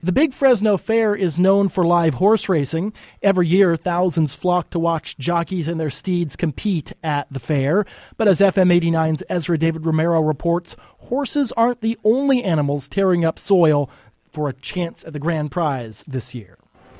The Big Fresno Fair is known for live horse racing. Every year, thousands flock to watch jockeys and their steeds compete at the fair. But as FM 89's Ezra David Romero reports, horses aren't the only animals tearing up soil for a chance at the grand prize this year.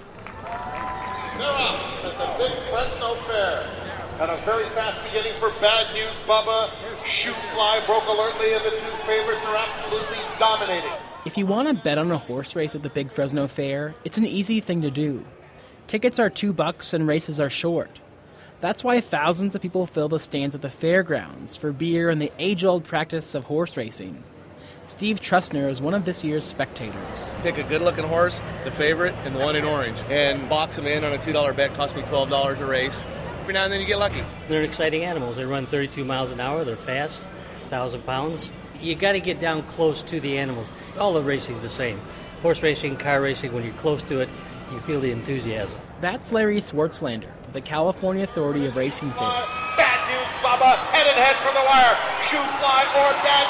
They're off at the Big Fresno Fair. And a very fast beginning for Bad News Bubba. Shoe Fly broke alertly, and the two favorites are absolutely dominating. If you want to bet on a horse race at the Big Fresno Fair, it's an easy thing to do. Tickets are $2 and races are short. That's why thousands of people fill the stands at the fairgrounds for beer and the age-old practice of horse racing. Steve Trustner is one of this year's spectators. Pick a good-looking horse, the favorite, and the one in orange, and box them in on a $2 bet. Cost me $12 a race. Every now and then you get lucky. They're exciting animals. They run 32 miles an hour. They're fast, 1,000 pounds. You got to get down close to the animals. All the racing's the same. Horse racing, car racing, when you're close to it, you feel the enthusiasm. That's Larry Swartzlander, the California Authority of Racing Fairs. Bad News Bubba, head from the wire. Shoe Fly or Bad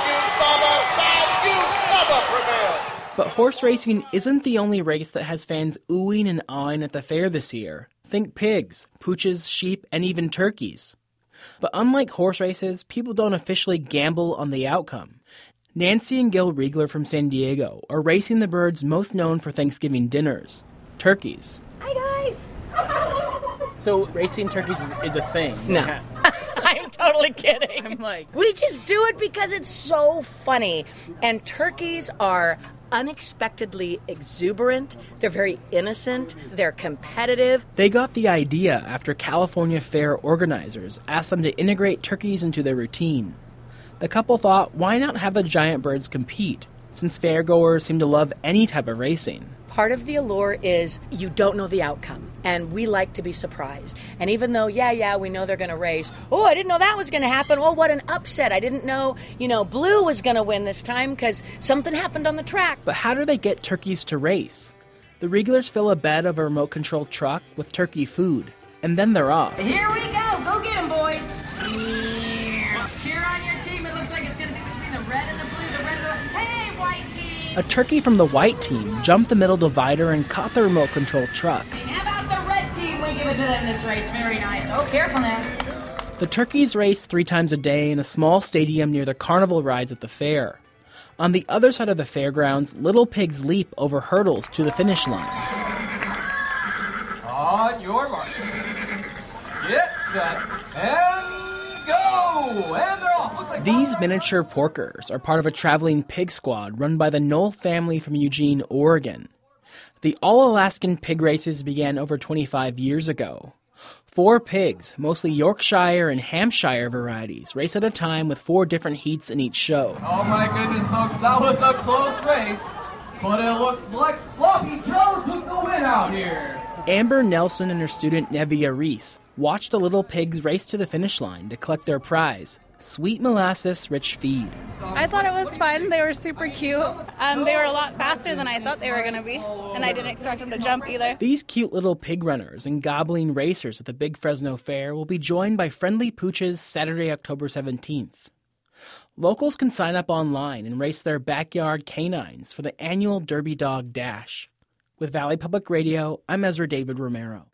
News Bubba. Bad News Bubba prevails. But horse racing isn't the only race that has fans oohing and awing at the fair this year. Think pigs, pooches, sheep, and even turkeys. But unlike horse races, people don't officially gamble on the outcome. Nancy and Gil Riegler from San Diego are racing the birds most known for Thanksgiving dinners, turkeys. Hi, guys. So racing turkeys is a thing? No. I'm totally kidding. I'm like... We just do it because it's so funny. And turkeys are unexpectedly exuberant. They're very innocent. They're competitive. They got the idea after California Fair organizers asked them to integrate turkeys into their routine. The couple thought, why not have the giant birds compete, since fairgoers seem to love any type of racing? Part of the allure is you don't know the outcome, and we like to be surprised. And even though, we know they're going to race, oh, I didn't know that was going to happen. Oh, what an upset. I didn't know, Blue was going to win this time because something happened on the track. But how do they get turkeys to race? The Rieglers fill a bed of a remote-controlled truck with turkey food, and then they're off. Here we go. Go get them, boys. Cheer on your team. It looks like it's going to be between the red and the blue. The red and the... Hey, white team. A turkey from the white team jumped the middle divider and caught the remote-controlled truck. How about the red team? We give it to them this race. Very nice. Oh, careful now. The turkeys race 3 times a day in a small stadium near the carnival rides at the fair. On the other side of the fairgrounds, little pigs leap over hurdles to the finish line. On your marks. Get set. And go! And they're off. Looks like These miniature porkers are part of a traveling pig squad run by the Knoll family from Eugene, Oregon. The All-Alaskan pig races began over 25 years ago. 4 pigs, mostly Yorkshire and Hampshire varieties, race at a time with 4 different heats in each show. Oh my goodness, folks, that was a close race. But it looks like Sloppy Joe took the win out here. Amber Nelson and her student Nevia Reese watched the little pigs race to the finish line to collect their prize, sweet molasses-rich feed. I thought it was fun. They were super cute. They were a lot faster than I thought they were going to be, and I didn't expect them to jump either. These cute little pig runners and gobbling racers at the Big Fresno Fair will be joined by friendly pooches Saturday, October 17th. Locals can sign up online and race their backyard canines for the annual Derby Dog Dash. With Valley Public Radio, I'm Ezra David Romero.